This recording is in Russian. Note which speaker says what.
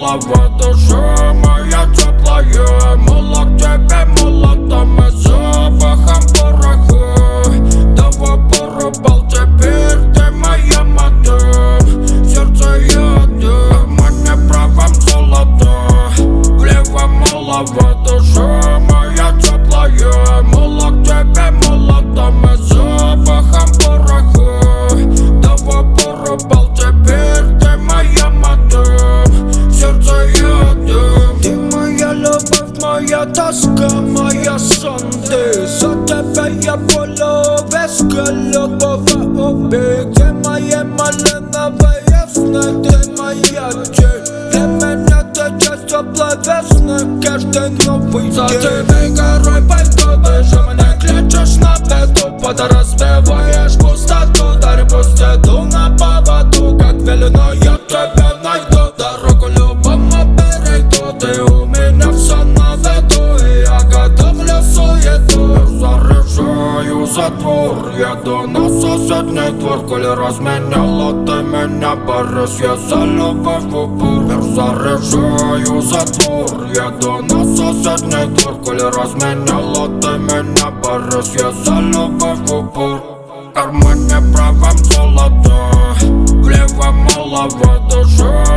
Speaker 1: мало в душе моя теплая. Мало к тебе, мало там и запахом пороха. Давай порубал, теперь ты моя мадам. Сердце яда, мне правом золото. Влево мало в душе моя теплая. Мало к тебе, мало там и запахом пороха. Давай порубал, теперь ты моя мадам. Сердце яда. Ты моя любовь, моя тоска, моя сон. Ты за тебя я полю весь голубого убить. Ты моя малиновая сны, ты моя тень. Для меня ты часть теплой весны, каждый новый день. За тебя горой пойду, ты же меня кличешь на беду. Подраспеваешь пустоту, дарь пусть иду на поводу. Как велено я тебя найду, дорогу любому перейду. Ты у меня все на виду, и я готовлю суету. Заряжаю затвор, еду на соседний двор. Коли разменяла ты меня, борюсь я за любовь в упор. Заряжаю затвор, еду на соседний двор. Коли разменяла ты меня, борюсь я за любовь в упор. В кармане правом золото, влево мало в душе